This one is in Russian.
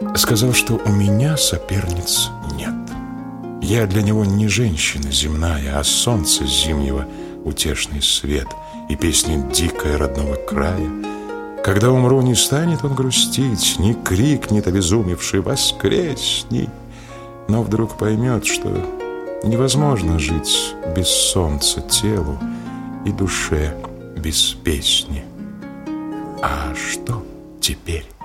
сказал, что у меня соперниц нет. Я для него не женщина земная, а солнце зимнего, утешный свет и песня дикая родного края. Когда умру, не станет он грустить, не крикнет обезумевший «Воскресни!», но вдруг поймет, что невозможно жить без солнца телу и душе без песни. А что теперь?